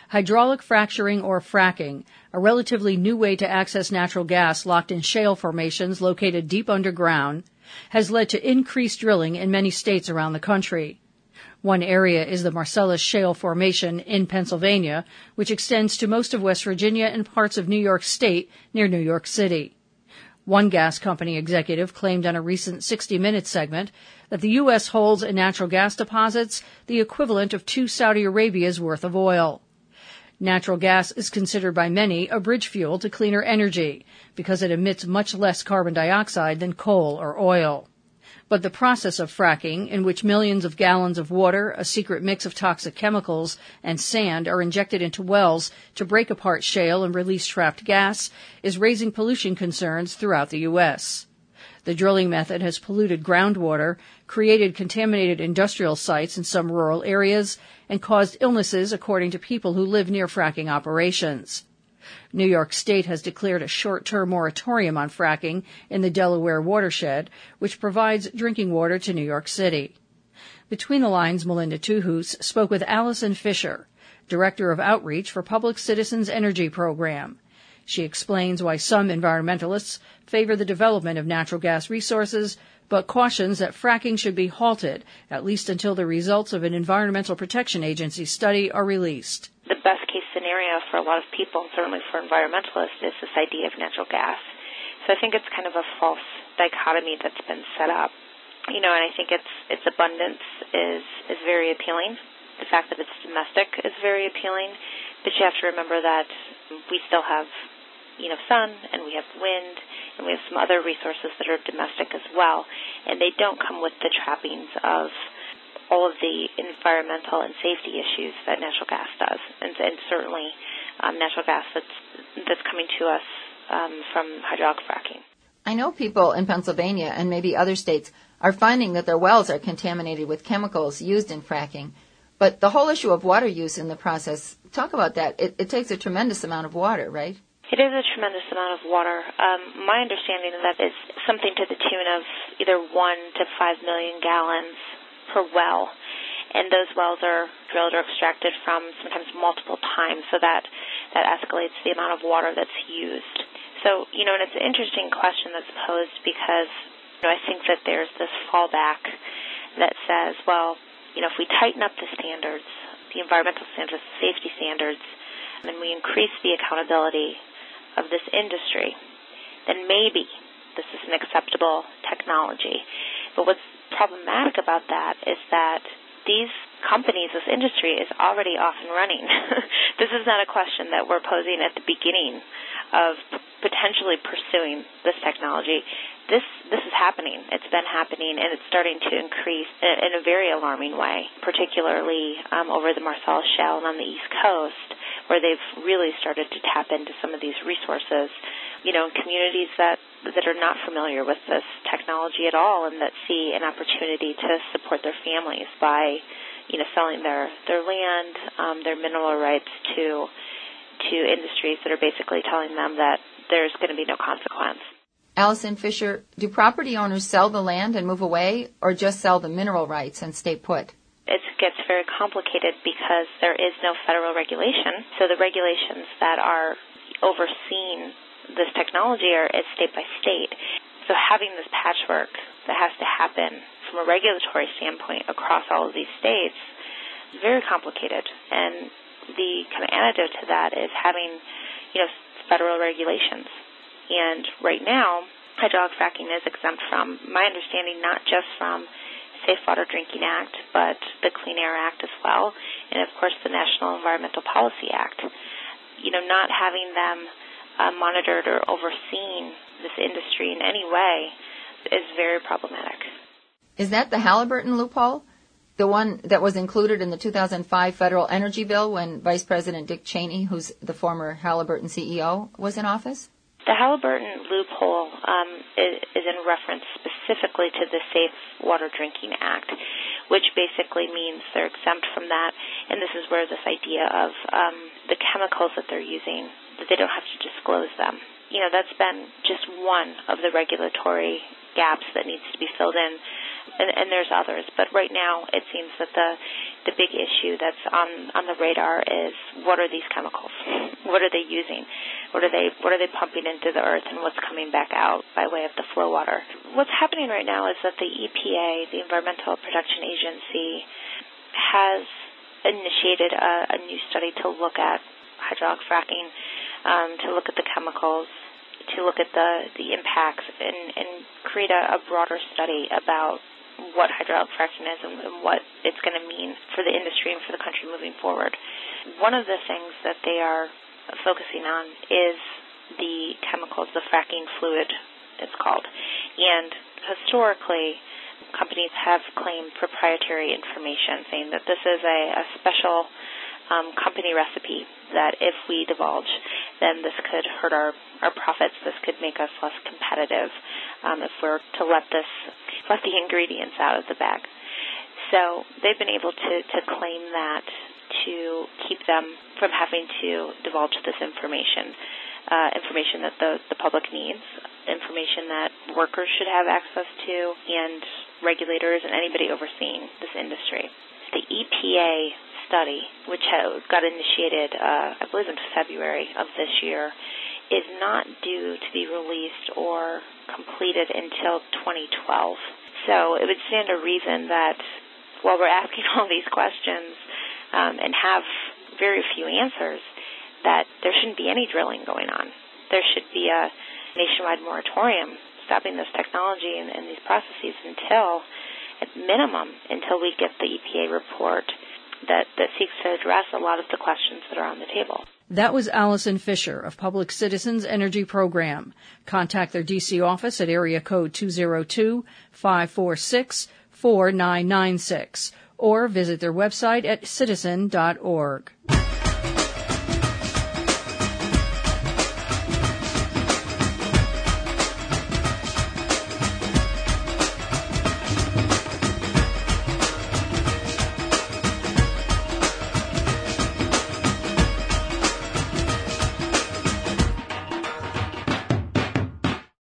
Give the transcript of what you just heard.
Hydraulic fracturing or fracking, a relatively new way to access natural gas locked in shale formations located deep underground, has led to increased drilling in many states around the country. One area is the Marcellus Shale Formation in Pennsylvania, which extends to most of West Virginia and parts of New York State near New York City. One gas company executive claimed on a recent 60 Minutes segment that the U.S. holds in natural gas deposits the equivalent of 2 Saudi Arabia's worth of oil. Natural gas is considered by many a bridge fuel to cleaner energy because it emits much less carbon dioxide than coal or oil. But the process of fracking, in which millions of gallons of water, a secret mix of toxic chemicals, and sand are injected into wells to break apart shale and release trapped gas, is raising pollution concerns throughout the U.S. The drilling method has polluted groundwater, created contaminated industrial sites in some rural areas, and caused illnesses according to people who live near fracking operations. New York State has declared a short-term moratorium on fracking in the Delaware watershed, which provides drinking water to New York City. Between the Lines, Melinda Tuhus spoke with Allison Fisher, Director of Outreach for Public Citizens Energy Program. She explains why some environmentalists favor the development of natural gas resources, but cautions that fracking should be halted, at least until the results of an Environmental Protection Agency study are released. The best-case scenario for a lot of people, certainly for environmentalists, is this idea of natural gas. So I think it's kind of a false dichotomy that's been set up. And I think its abundance is very appealing. The fact that it's domestic is very appealing. But you have to remember that we still have, sun, and we have wind, and we have some other resources that are domestic as well. And they don't come with the trappings of all of the environmental and safety issues that natural gas does, and certainly natural gas that's coming to us from hydraulic fracking. I know people in Pennsylvania and maybe other states are finding that their wells are contaminated with chemicals used in fracking, but the whole issue of water use in the process, talk about that. It takes a tremendous amount of water, right? It is a tremendous amount of water. My understanding of that is something to the tune of either 1 to 5 million gallons per well, and those wells are drilled or extracted from sometimes multiple times, so that escalates the amount of water that's used. So, and it's an interesting question that's posed because I think that there's this fallback that says, well, if we tighten up the standards, the environmental standards, the safety standards, and we increase the accountability of this industry, then maybe this is an acceptable technology. But what's problematic about that is that these companies, this industry, is already off and running. This is not a question that we're posing at the beginning of potentially pursuing this technology. This is happening. It's been happening, and it's starting to increase in a very alarming way, particularly over the Marcellus Shale and on the East Coast, where they've really started to tap into some of these resources, in communities that are not familiar with this technology at all and that see an opportunity to support their families by, selling their land, their mineral rights to industries that are basically telling them that there's going to be no consequence. Allison Fisher, do property owners sell the land and move away or just sell the mineral rights and stay put? It gets very complicated because there is no federal regulation. So the regulations that are overseeing this technology are state by state. So having this patchwork that has to happen from a regulatory standpoint across all of these states is very complicated. And the kind of antidote to that is having, federal regulations. And right now, hydraulic fracking is exempt from, my understanding, not just from Safe Water Drinking Act, but the Clean Air Act as well, and of course the National Environmental Policy Act. Not having them monitored or overseen this industry in any way is very problematic. Is that the Halliburton loophole? The one that was included in the 2005 federal energy bill when Vice President Dick Cheney, who's the former Halliburton CEO, was in office? The Halliburton loophole is in reference specifically to the Safe Water Drinking Act, which basically means they're exempt from that. And this is where this idea of the chemicals that they're using, that they don't have to disclose them. That's been just one of the regulatory gaps that needs to be filled in and there's others. But right now, it seems that the big issue that's on the radar is, what are these chemicals? What are they using? What are they pumping into the earth, and what's coming back out by way of the flow water? What's happening right now is that the EPA, the Environmental Protection Agency, has initiated a new study to look at hydraulic fracking, to look at the chemicals, to look at the impacts, and create a broader study about what hydraulic fracking is and what it's going to mean for the industry and for the country moving forward. One of the things that they are focusing on is the chemicals, the fracking fluid, it's called. And historically, companies have claimed proprietary information, saying that this is a special company recipe, that if we divulge, then this could hurt our profits. This could make us less competitive if we're to let the ingredients out of the bag. So they've been able to claim that to keep them from having to divulge this information that the public needs, information that workers should have access to, and regulators and anybody overseeing this industry. The EPA study, which got initiated, I believe in February of this year, is not due to be released or completed until 2012. So it would stand to reason that while we're asking all these questions and have very few answers, that there shouldn't be any drilling going on. There should be a nationwide moratorium stopping this technology and these processes until, at minimum, until we get the EPA report that seeks to address a lot of the questions that are on the table. That was Allison Fisher of Public Citizens Energy Program. Contact their D.C. office at area code 202-546-4996 or visit their website at citizen.org.